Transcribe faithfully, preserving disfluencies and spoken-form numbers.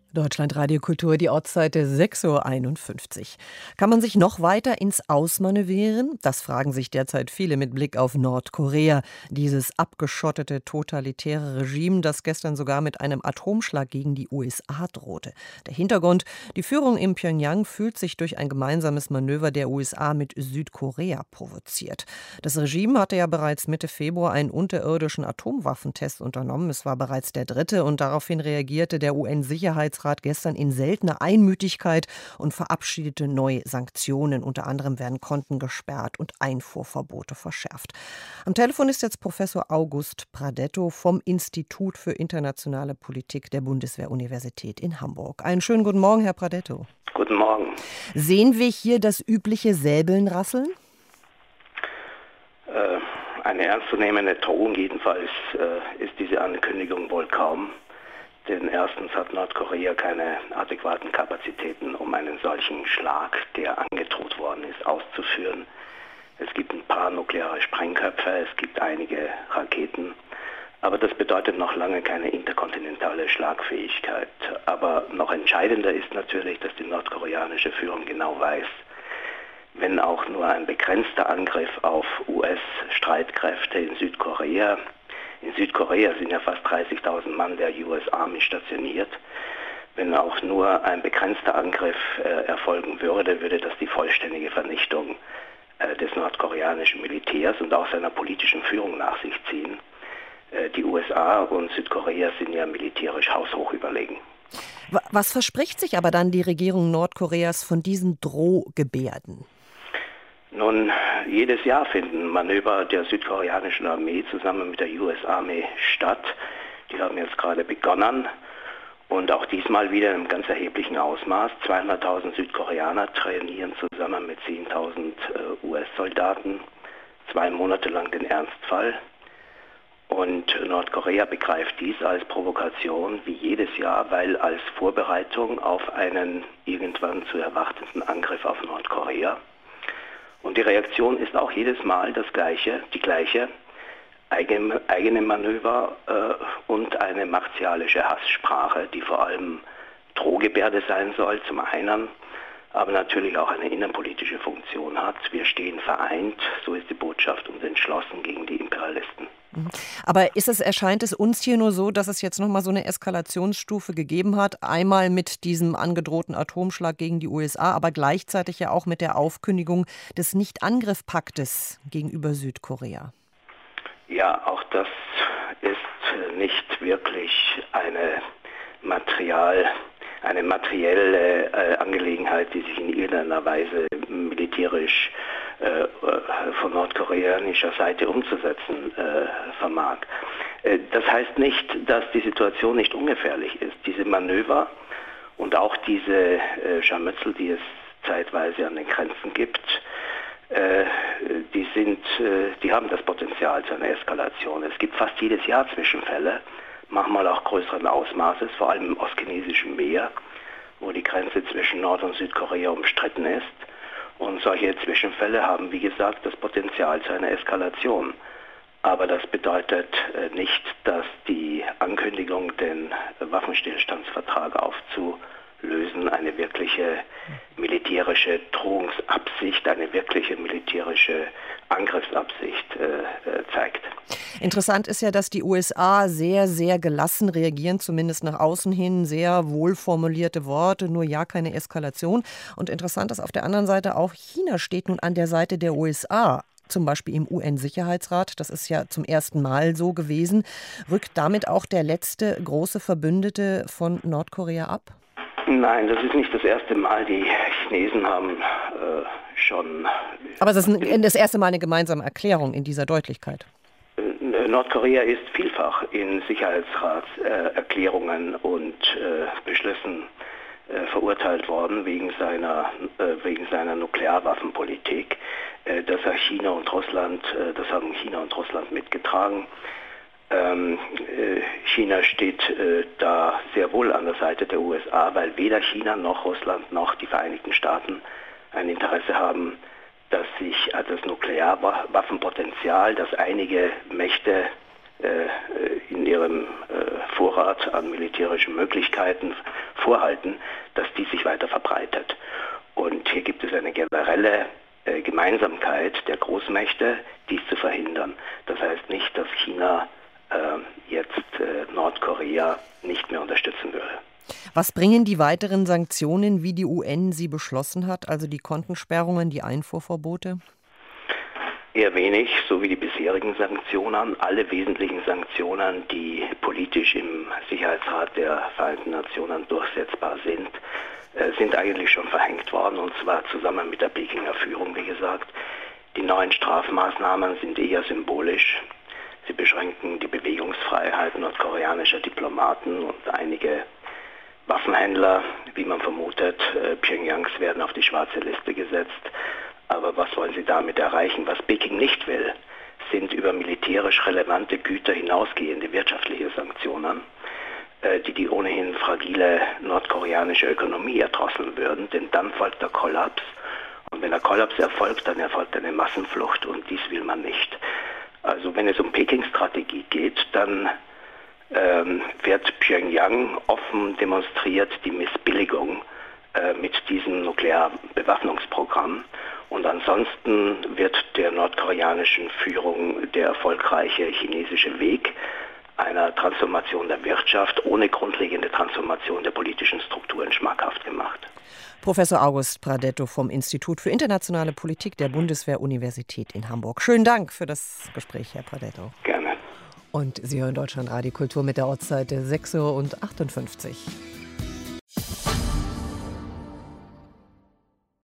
Deutschland Radio Kultur, die Ortsseite sechs Uhr einundfünfzig. Kann man sich noch weiter ins Ausmanövrieren? Das fragen sich derzeit viele mit Blick auf Nordkorea. Dieses abgeschottete, totalitäre Regime, das gestern sogar mit einem Atomschlag gegen die U S A drohte. Der Hintergrund: Die Führung in Pjöngjang fühlt sich durch ein gemeinsames Manöver der U S A mit Südkorea provoziert. Das Regime hatte ja bereits Mitte Februar einen unterirdischen Atomwaffentest unternommen. Es war bereits der dritte und daraufhin reagierte der U N-Sicherheitsrat gestern in seltener Einmütigkeit und verabschiedete neue Sanktionen. Unter anderem werden Konten gesperrt und Einfuhrverbote verschärft. Am Telefon ist jetzt Professor August Pradetto vom Institut für internationale Politik der Bundeswehr-Universität in Hamburg. Einen schönen guten Morgen, Herr Pradetto. Guten Morgen. Sehen wir hier das übliche Säbelnrasseln? Äh, eine ernstzunehmende Drohung jedenfalls äh, ist diese Ankündigung wohl kaum. Denn erstens hat Nordkorea keine adäquaten Kapazitäten, um einen solchen Schlag, der angedroht worden ist, auszuführen. Es gibt ein paar nukleare Sprengköpfe, es gibt einige Raketen, aber das bedeutet noch lange keine interkontinentale Schlagfähigkeit. Aber noch entscheidender ist natürlich, dass die nordkoreanische Führung genau weiß, wenn auch nur ein begrenzter Angriff auf U S-Streitkräfte in Südkorea, in Südkorea sind ja fast dreißigtausend Mann der U S Army stationiert. Wenn auch nur ein begrenzter Angriff äh, erfolgen würde, würde das die vollständige Vernichtung äh, des nordkoreanischen Militärs und auch seiner politischen Führung nach sich ziehen. Äh, die U S A und Südkorea sind ja militärisch haushoch überlegen. Was verspricht sich aber dann die Regierung Nordkoreas von diesen Drohgebärden? Nun, jedes Jahr finden Manöver der südkoreanischen Armee zusammen mit der U S Army statt. Die haben jetzt gerade begonnen und auch diesmal wieder in einem ganz erheblichen Ausmaß. zweihunderttausend Südkoreaner trainieren zusammen mit zehntausend äh, U S-Soldaten zwei Monate lang den Ernstfall. Und Nordkorea begreift dies als Provokation wie jedes Jahr, weil als Vorbereitung auf einen irgendwann zu erwartenden Angriff auf Nordkorea. Und die Reaktion ist auch jedes Mal das gleiche, die gleiche, eigene, eigene Manöver äh, und eine martialische Hasssprache, die vor allem Drohgebärde sein soll, zum einen, aber natürlich auch eine innenpolitische Funktion hat. Wir stehen vereint, so ist die Botschaft, und entschlossen gegen die Imperialisten. Aber ist es, erscheint es uns hier nur so, dass es jetzt nochmal so eine Eskalationsstufe gegeben hat? Einmal mit diesem angedrohten Atomschlag gegen die U S A, aber gleichzeitig ja auch mit der Aufkündigung des Nicht-Angriff-Paktes gegenüber Südkorea. Ja, auch das ist nicht wirklich eine Material, eine materielle äh, Angelegenheit, die sich in irgendeiner Weise militärisch äh, von nordkoreanischer Seite umzusetzen äh, vermag. Äh, das heißt nicht, dass die Situation nicht ungefährlich ist. Diese Manöver und auch diese äh, Scharmützel, die es zeitweise an den Grenzen gibt, äh, die sind, äh, die haben das Potenzial zu einer Eskalation. Es gibt fast jedes Jahr Zwischenfälle, manchmal auch größeren Ausmaßes, vor allem im ostchinesischen Meer, wo die Grenze zwischen Nord- und Südkorea umstritten ist. Und solche Zwischenfälle haben, wie gesagt, das Potenzial zu einer Eskalation. Aber das bedeutet äh, nicht, dass die Ankündigung, den Waffenstillstandsvertrag aufzulösen, eine wirkliche militärische Drohungsabsicht, eine wirkliche militärische Angriffsabsicht äh, äh, zeigt. Interessant ist ja, dass die U S A sehr, sehr gelassen reagieren, zumindest nach außen hin, sehr wohlformulierte Worte, nur ja keine Eskalation. Und interessant ist auf der anderen Seite auch, China steht nun an der Seite der U S A. Zum Beispiel im U N-Sicherheitsrat, das ist ja zum ersten Mal so gewesen. Rückt damit auch der letzte große Verbündete von Nordkorea ab? Nein, das ist nicht das erste Mal. Die Chinesen haben äh, schon... Aber es ist das erste Mal eine gemeinsame Erklärung in dieser Deutlichkeit. Nordkorea ist vielfach in Sicherheitsratserklärungen und äh, Beschlüssen äh, verurteilt worden wegen seiner, äh, wegen seiner Nuklearwaffenpolitik. Äh, das hat China und Russland, äh, das haben China und Russland mitgetragen. Ähm, äh, China steht äh, da sehr wohl an der Seite der U S A, weil weder China noch Russland noch die Vereinigten Staaten ein Interesse haben, dass sich das Nuklearwaffenpotenzial, das einige Mächte äh, in ihrem äh, Vorrat an militärischen Möglichkeiten vorhalten, dass die sich weiter verbreitet. Und hier gibt es eine generelle äh, Gemeinsamkeit der Großmächte, dies zu verhindern. Das heißt nicht, dass China äh, jetzt äh, Nordkorea nicht mehr unterstützen würde. Was bringen die weiteren Sanktionen, wie die U N sie beschlossen hat, also die Kontensperrungen, die Einfuhrverbote? Eher wenig, so wie die bisherigen Sanktionen. Alle wesentlichen Sanktionen, die politisch im Sicherheitsrat der Vereinten Nationen durchsetzbar sind, sind eigentlich schon verhängt worden, und zwar zusammen mit der Pekinger Führung, wie gesagt. Die neuen Strafmaßnahmen sind eher symbolisch. Sie beschränken die Bewegungsfreiheit nordkoreanischer Diplomaten und einige Waffenhändler, wie man vermutet, Pyongyangs werden auf die schwarze Liste gesetzt. Aber was wollen sie damit erreichen? Was Peking nicht will, sind über militärisch relevante Güter hinausgehende wirtschaftliche Sanktionen, die die ohnehin fragile nordkoreanische Ökonomie erdrosseln würden, denn dann folgt der Kollaps. Und wenn der Kollaps erfolgt, dann erfolgt eine Massenflucht, und dies will man nicht. Also wenn es um Pekings Strategie geht, dann ähm, wird Pyongyang offen demonstriert die Missbilligung äh, mit diesem Nuklearbewaffnungsprogramm. Und ansonsten wird der nordkoreanischen Führung der erfolgreiche chinesische Weg einer Transformation der Wirtschaft ohne grundlegende Transformation der politischen Strukturen schmackhaft gemacht. Professor August Pradetto vom Institut für internationale Politik der Bundeswehr-Universität in Hamburg. Schönen Dank für das Gespräch, Herr Pradetto. Gerne. Und Sie hören Deutschlandradio Kultur mit der Ortsseite sechs Uhr achtundfünfzig.